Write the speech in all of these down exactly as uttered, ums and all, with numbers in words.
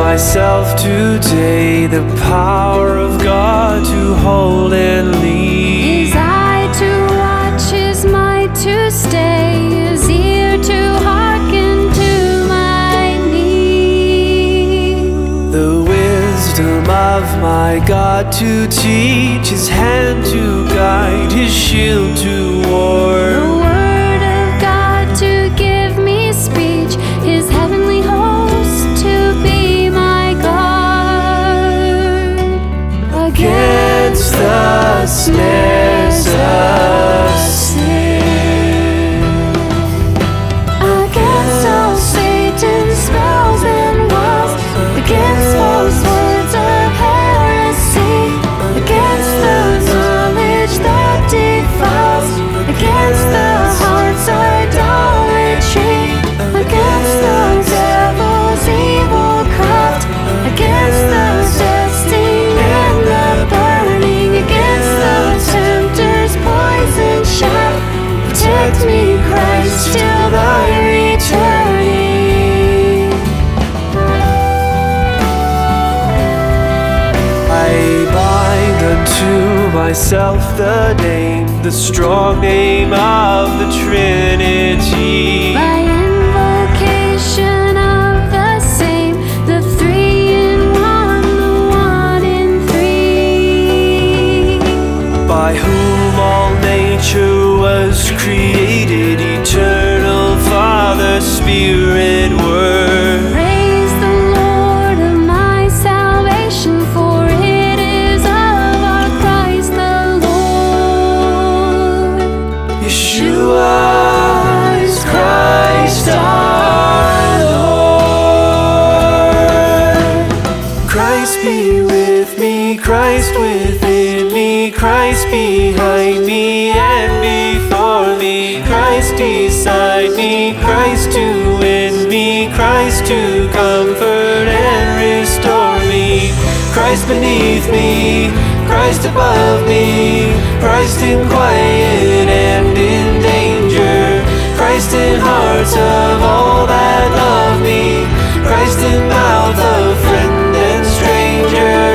myself today the power of God to hold and lead. His eye to watch, His might to stay, His ear to hearken to my need. The wisdom of my God to teach, His hand to guide, His shield to The ward. word of God to give me speech, His heavenly host to be my guard. Against the snares of sin, against all Satan's spells and wiles, against false words of heresy, against the knowledge that defiles, against the heart's idolatry, against the devil's evil craft, against the testing and the burning, against the tempter's poison shaft. Protect me, Christ, till thy returning. I bind unto myself the name, the strong name of the Trinity. By invocation of the same, the three in one, the one in three. By whom all nature was created, eternal Father, Spirit, Word. Praise the Lord of my salvation, for it is of our Christ the Lord. Yeshua is Christ our Lord. Christ be with me, Christ within me, Christ behind me and before me, Christ beside me, Christ to win me, Christ to comfort and restore me, Christ beneath me, Christ above me, Christ in quiet and in danger, Christ in hearts of all that love me, Christ in mouth of friend and stranger.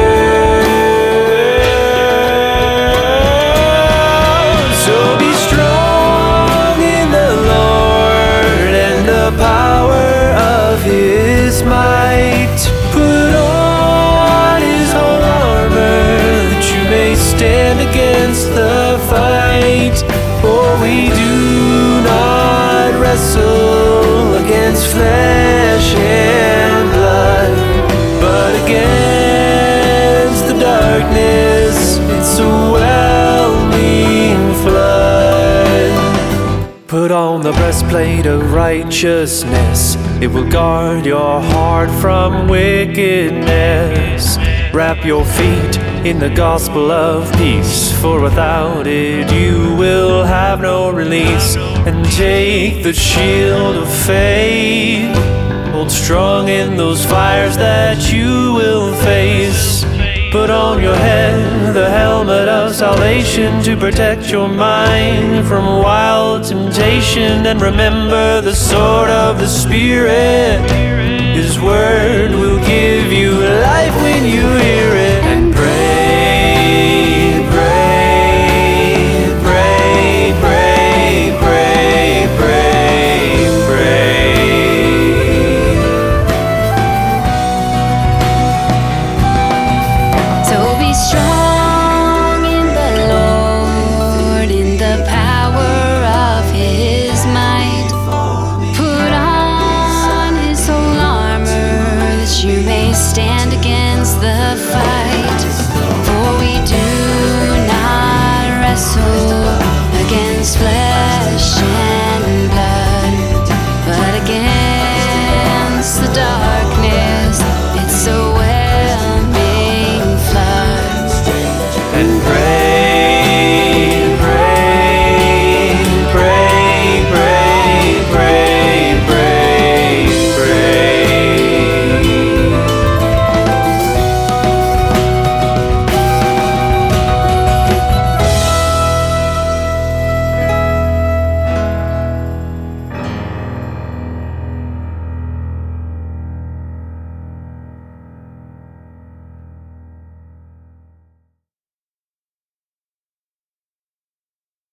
So be strong in the Lord and the power of His might. Put on His whole armor that you may stand against the fight. For we do not wrestle against flesh and blood, but against the darkness, it's a whelming flood. Put on the breastplate of righteousness, it will guard your heart from wickedness. Wrap your feet in the gospel of peace, for without it you will have no release. And take the shield of faith, hold strong in those fires that you will face. Put on your head the helmet of salvation to protect your mind from wild temptation. And remember the sword of the Spirit, His word will give you life when you hear